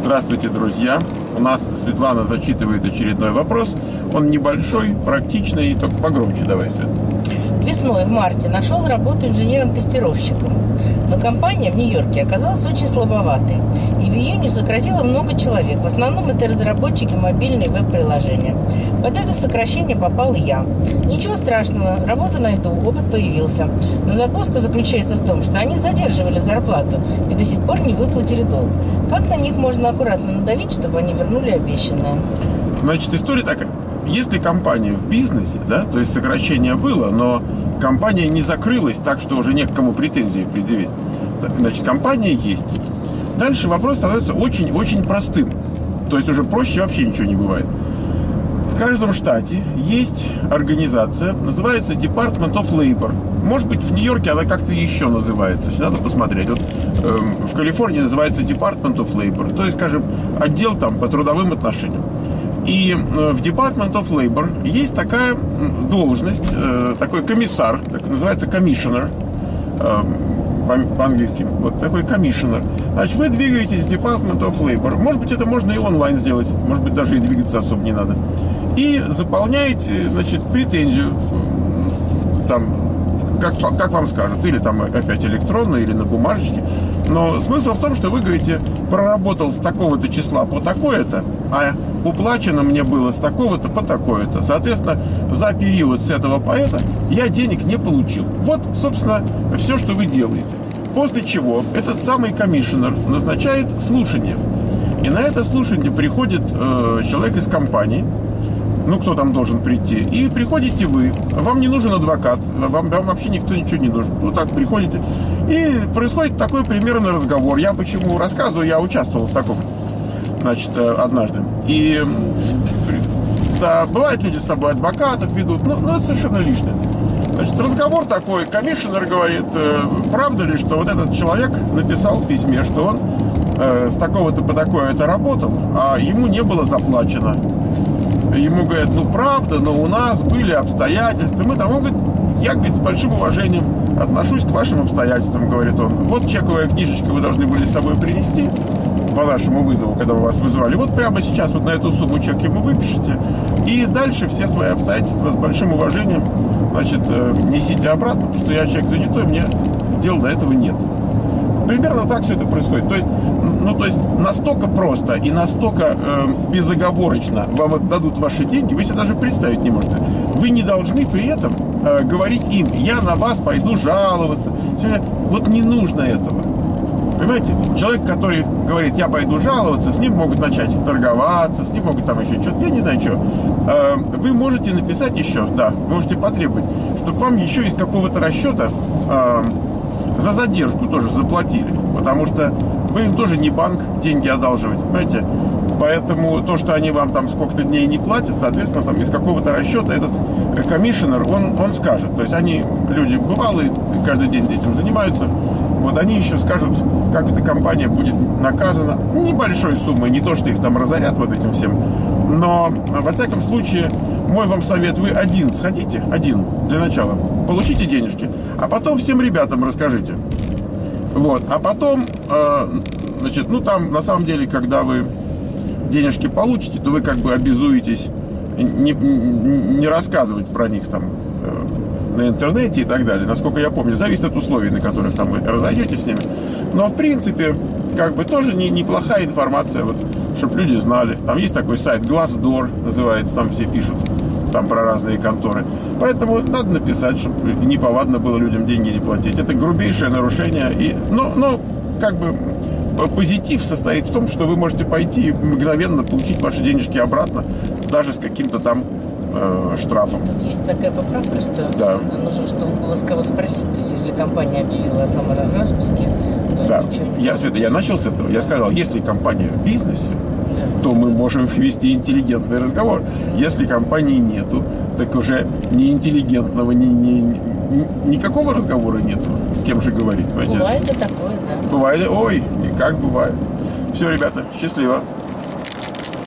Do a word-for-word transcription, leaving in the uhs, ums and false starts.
Здравствуйте, друзья! У нас Светлана зачитывает очередной вопрос. Он небольшой, практичный, только погромче давай, Свет. Весной в марте нашел работу инженером-тестировщиком. Но компания в Нью-Йорке оказалась очень слабоватой. И в июне сократила много человек. В основном это разработчики мобильной веб-приложения. Под это сокращение попал и я. Ничего страшного, работу найду, опыт появился. Но загвоздка заключается в том, что они задерживали зарплату и до сих пор не выплатили долг. Как на них можно аккуратно надавить, чтобы они вернули обещанное? Значит, история такая. Если компания в бизнесе, да, то есть сокращение было, но компания не закрылась так, что уже не к кому претензии предъявить. Значит, компания есть. Дальше вопрос становится очень-очень простым. То есть уже проще вообще ничего не бывает. В каждом штате есть организация, называется Department of Labor. Может быть, в Нью-Йорке она как-то еще называется. Надо посмотреть. Вот, э, в Калифорнии называется Department of Labor. То есть, скажем, отдел там по трудовым отношениям. И в Department of Labor есть такая должность, такой комиссар, так называется commissioner по-английски, вот такой commissioner. Значит, вы двигаетесь в Department of Labor, может быть, это можно и онлайн сделать, может быть, даже и двигаться особо не надо. И заполняете, значит, претензию, там, как, как вам скажут, или там опять электронно, или на бумажечке. Но смысл в том, что вы говорите, проработал с такого-то числа по такое-то, а уплачено мне было с такого-то по такое-то. Соответственно, за период с этого поэта я денег не получил. Вот, собственно, все, что вы делаете. После чего этот самый комиссионер назначает слушание. И на это слушание приходит э, человек из компании, ну, кто там должен прийти, и приходите вы. Вам не нужен адвокат, вам, вам вообще никто ничего не нужен. Вот так приходите. И происходит такой примерно разговор. Я почему рассказываю, я участвовал в таком, значит, однажды. И да, бывают люди с собой адвокатов ведут, но, но это совершенно лишнее. Значит, разговор такой, комиссионер говорит, правда ли, что вот этот человек написал в письме, что он э, с такого-то по такое-то работал, а ему не было заплачено. Ему говорят, ну правда, но у нас были обстоятельства. Мы там, он говорит, я, говорит, с большим уважением отношусь к вашим обстоятельствам, говорит он. Вот чековая книжечка вы должны были с собой принести по нашему вызову, когда вы вас вызывали. Вот прямо сейчас вот на эту сумму чек ему выпишите. И дальше все свои обстоятельства с большим уважением, значит, несите обратно, потому что я человек занятой, мне дел до этого нет. Примерно так все это происходит. То есть, ну, то есть настолько просто и настолько э, безоговорочно вам отдадут ваши деньги, вы себе даже представить не можете. Вы не должны при этом э, говорить им, я на вас пойду жаловаться. Вот не нужно этого. Понимаете? Человек, который говорит, я пойду жаловаться, с ним могут начать торговаться, с ним могут там еще что-то, я не знаю что. Э, вы можете написать еще, да, можете потребовать, чтобы вам еще из какого-то расчета э, за задержку тоже заплатили, потому что вы им тоже не банк деньги одалживать, понимаете? Поэтому то, что они вам там сколько-то дней не платят, соответственно, там из какого-то расчета этот комиссионер, он, он скажет. То есть они, люди бывалые, каждый день этим занимаются, вот они еще скажут, как эта компания будет наказана небольшой суммой, не то, что их там разорят вот этим всем, но, во всяком случае, мой вам совет, вы один сходите, один, для начала, получите денежки, а потом всем ребятам расскажите. Вот, а потом, э, значит, ну там, на самом деле, когда вы денежки получите, то вы как бы обязуетесь не, не рассказывать про них там э, на интернете и так далее. Насколько я помню, зависит от условий, на которых там вы разойдетесь с ними. Но, в принципе, как бы тоже не, неплохая информация, вот, чтобы люди знали. Там есть такой сайт Glassdoor, называется, там все пишут там про разные конторы. Поэтому надо написать, чтобы неповадно было людям деньги не платить. Это грубейшее нарушение. И, но, но как бы позитив состоит в том, что вы можете пойти и мгновенно получить ваши денежки обратно, даже с каким-то там э, штрафом. Тут есть такая поправка, что да. Нужно, чтобы было с кого спросить. То есть, если компания объявила о самораспуске, то да. ничего не я, Света, я начал с этого. Я сказал, если компания в бизнесе, то мы можем вести интеллигентный разговор. Если компании нету, так уже ни интеллигентного, ни, ни, ни, никакого разговора нету. С кем же говорить, понимаете? Бывает и такое, да. Бывает, ой, и как бывает. Все, ребята, счастливо.